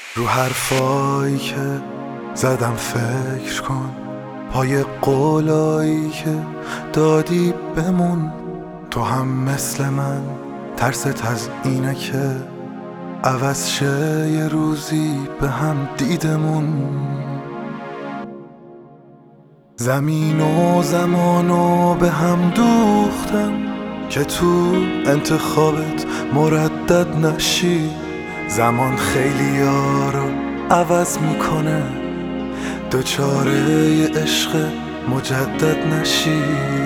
رو حرفایی که زدم فکر کن، پای قولایی که دادی بمون. تو هم مثل من ترست از اینه که عوض شه یه روزی به هم دیدمون. زمین و زمانو به هم دوختم که تو انتخابت مردد نشی. زمان خیلی ها رو عوض میکنه، دوچاره عشق مجدد نشی.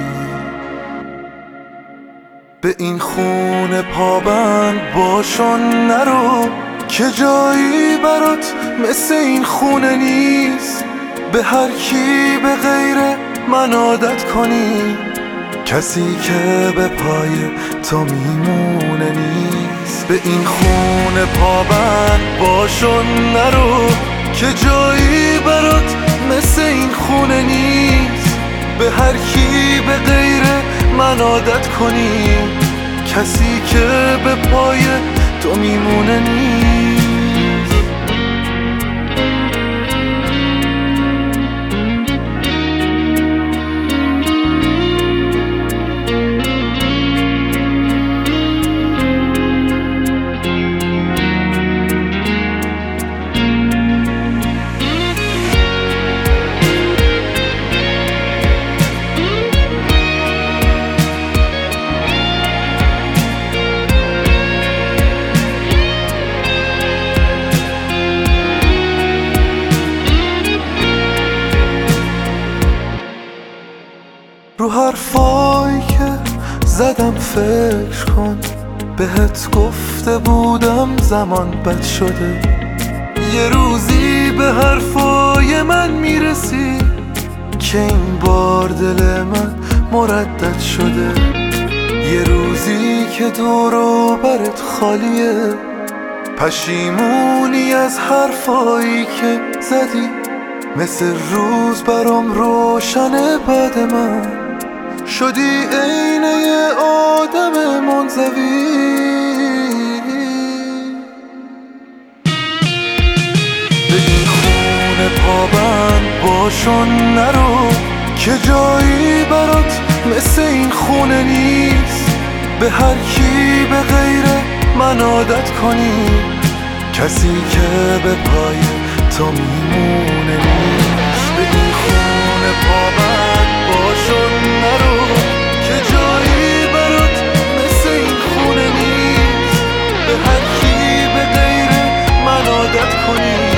به این خونه پابند باشون نرو که جایی برات مثل این خونه نیست. به هر کی به غیر من عادت کنی، کسی که به پای تو میمونه نیست. به این خونه پابند باشون نرو که جایی برات مثل این خونه نیست. به هر کی به غیر من عادت کنی، کسی که به پای تو میمونه نیست. رو حرفایی که زدم فکر کن، بهت گفته بودم زمان بد شده. یه روزی به حرفای من میرسی که این بار دل من مردد شده. یه روزی که دور و برت خالیه، پشیمونی از حرفایی که زدی. مثل روز برام روشنه بعد من شدی عین یه آدم منزوی. به این خونه پابند باشون نرو که جایی برات مثل این خونه نیست. به هر کی به غیر من عادت کنی، کسی که به پای تو میمونه نیست. به این خونه پابند باشون نرو که جایی برات مثل این خونه نیست. به هر کی به غیر من عادت کنی،